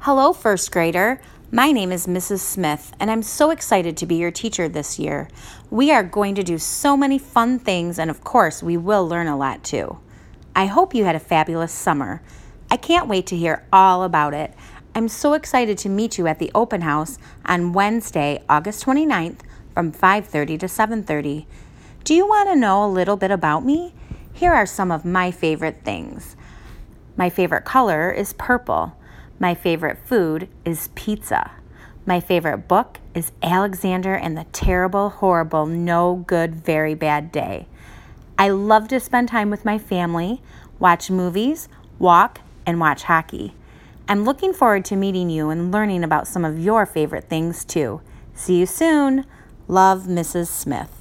Hello, first grader. My name is Mrs. Smith, and I'm so excited to be your teacher this year. We are going to do so many fun things, and of course, we will learn a lot too. I hope you had a fabulous summer. I can't wait to hear all about it. I'm so excited to meet you at the open house on Wednesday, August 29th from 5:30 to 7:30. Do you want to know a little bit about me? Here are some of my favorite things. My favorite color is purple. My favorite food is pizza. My favorite book is Alexander and the Terrible, Horrible, No Good, Very Bad Day. I love to spend time with my family, watch movies, walk, and watch hockey. I'm looking forward to meeting you and learning about some of your favorite things too. See you soon. Love, Mrs. Smith.